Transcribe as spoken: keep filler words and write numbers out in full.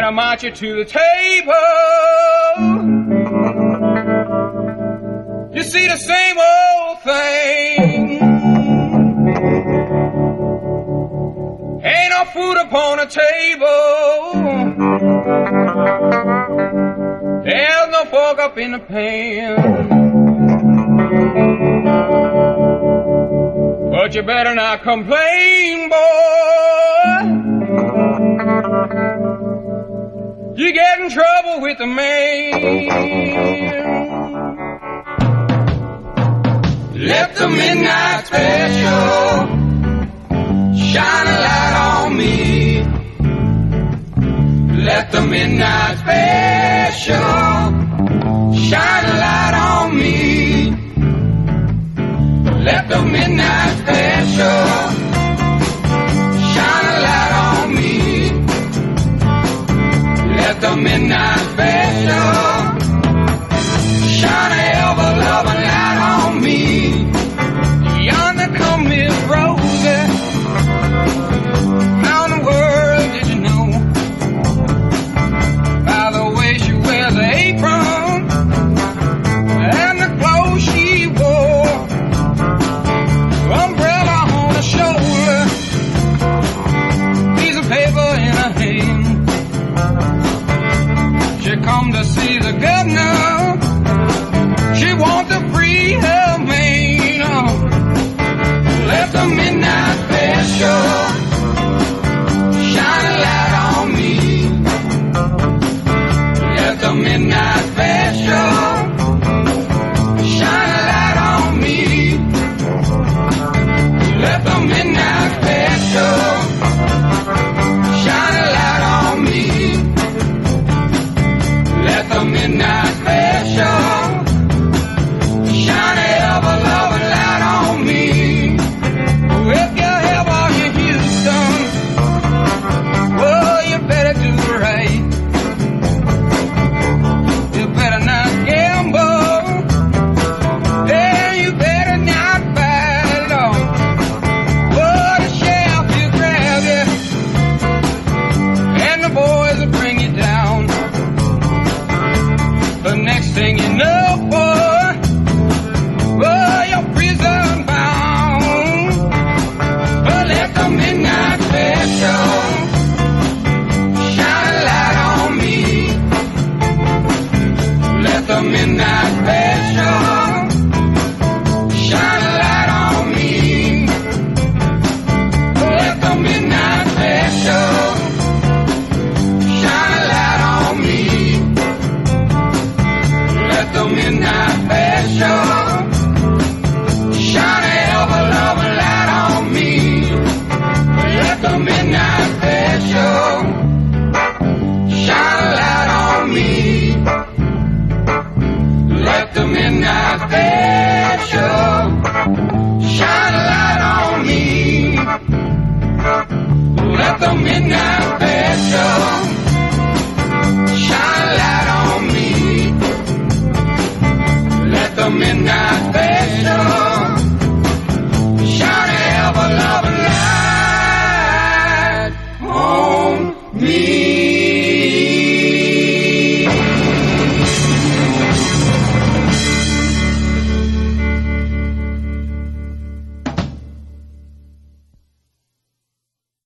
and I march you to the table. You see the same old thing. Ain't no food upon the table. There's no fork up in the pan. But you better not complain, boy. You get in trouble with the man. Let the midnight special shine a light on me. Let the midnight special shine a light on me. Let the midnight special shine a light on me. Let the midnight special shine a ever-loving light on me. Yonder come Miss Rosie. How in the world did you know? By the way she wears her apron and the clothes she wore. Umbrella on her shoulder, piece of paper in her hand. She come to see the governor. She wants to free her man. Oh, let the midnight special shine a light on me. Let the midnight special shine a light on me. Let the midnight special shine a light on me. Let the midnight special shine a ever-loving light on me. If you have all your Houston, well, you better do right. You better not gamble, and you better not fight it on. Oh, the sheriff will grab you, and the boys will bring you down. The next thing you know, boy, oh, you're prison bound. But let the midnight special shine a light on me. Let the midnight special shine a light on me. Let the midnight special shine a light on me. Let the midnight special shine a ever-loving light on me. Let the midnight special shine a light on me. Let the midnight special shine a light on me. Let the midnight special